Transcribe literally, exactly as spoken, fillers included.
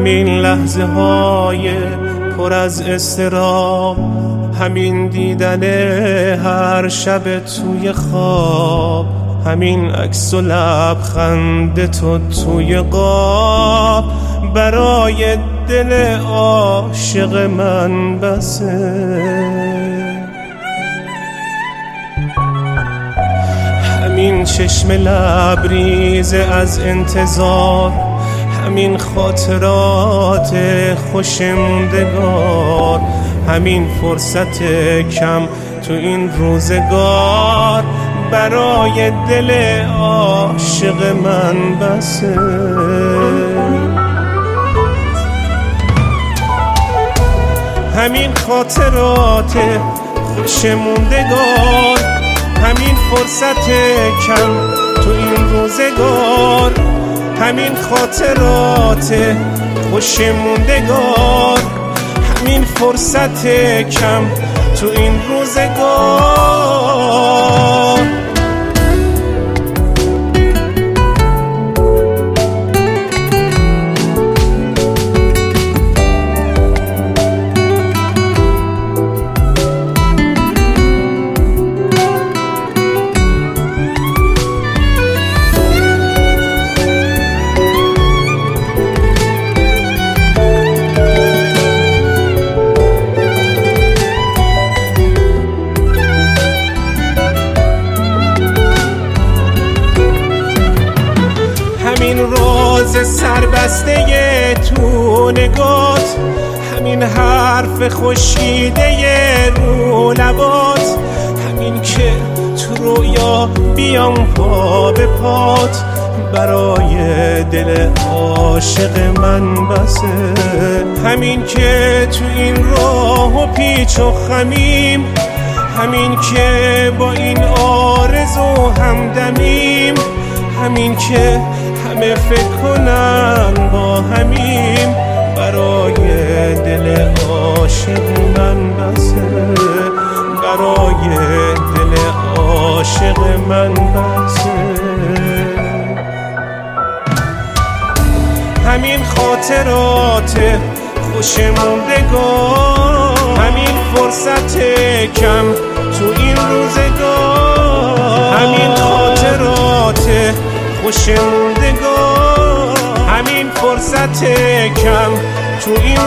همین لحظه های پر از اضطراب، همین دیدن هر شب توی خواب، همین عکس و لبخند تو توی قاب، برای دل عاشق من بسه. همین چشم لبریز از انتظار، همین خاطرات خوش موندگار، همین فرصت کم تو این روزگار، برای دل عاشق من بسه. همین خاطرات خوش موندگار، همین فرصت کم تو این روزگار، همین خاطرات خوش موندگار، همین فرصت کم تو این روزگار. همین راز سربسته تو نگات، همین حرف خوشیده رو لبات، همین که تو رویا بیام پا به پات، برای دل عاشق من بسه. همین که تو این راه و پیچ و خمیم، همین که با این آرزو همدمیم، همین که همه فکر کنن با همیم، برای دل عاشق من بسه، برای دل عاشق من بسه. همین خاطرات خوش موندگار، همین فرصت کم تو این روزگار، همین خاطرات خوش موندگار، همین فرصت کم تو این